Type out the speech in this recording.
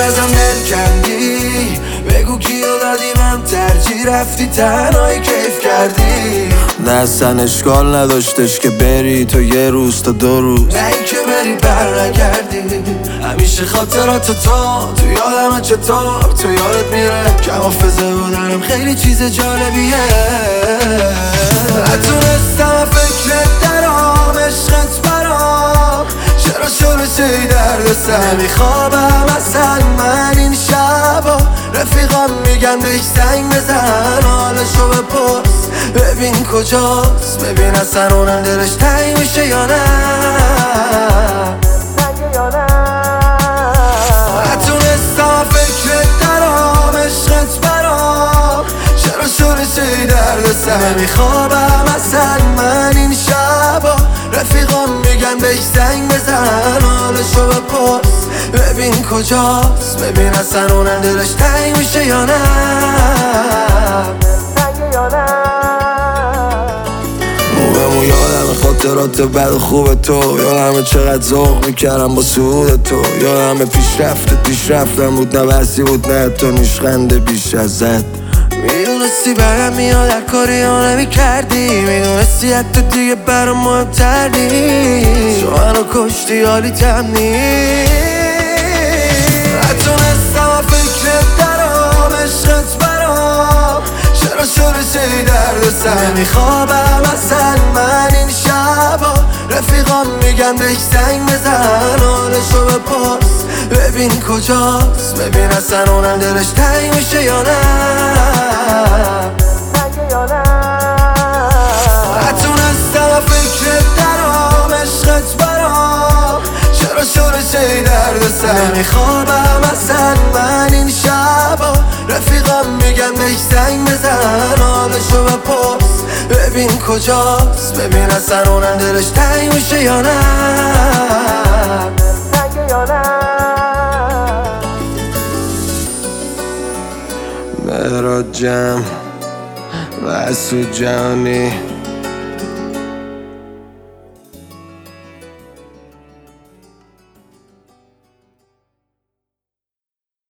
ازم دل کندی، بگو کیو دادی من ترجیح رفتی تنهایی کیف کردی. نه اصلا اشکال نداشتش که بری تو یه روز تا 2 روز، نه این که بری بر نگردی. همیشه خاطرات تو یادم چطور تو یادت میره که حافظه بودنم خیلی چیز جالبیه. نتونستم فکرت درام عشقت برام، چرا شروع شدی درد سر میخوابم اصلا من این شبا. رفیقام میگن بهش زنگ بزن حالشو بپرس ببین کجاست، ببین اصلا اونم دلش تنگ میشه یا نه. نتونستم فکرت درام عشقت برام، چرا شروع شدی درد سر میخوابم اصلا من این شبا. رفیقام میگن بهش زنگ بزن حالشو بپرس ببین کجاست، ببین اصلا اونم دلش تنگ میشه یا نه. موبمو یادم خاطرات بد و خوب تو، یادم چقدر ذوق میکردم با سعود تو، یادم پیشرفتم بود نه بسی بود نه تو نیشخنده بیش ازت. میدونستی برم میاد هر کاری ها نمیکردی، میدونستی حتی دیگه برام مهمتر نیست، تو منو کشتی حالی تم نیست. نتونستم فکرت درام عشقت برام، چرا شروع شدی درد سر میخوابم اصلا من این شبا. رفیقام میگن بهش زنگ بزن حالشو بپرس ببین کجاست، ببین اصلا اونم دلش تنگ میشه یا نه. نتونستم فکرت درام عشقت برام، چرا شروع شدی درد سر میخوابم اصلا من این شبا. رفیقام میگن بهش زنگ بزن حالشو بپرس ببین کجاست، ببین اصلا اونم دلش تنگ میشه یا نه. مهراد جمع مسعود جهانی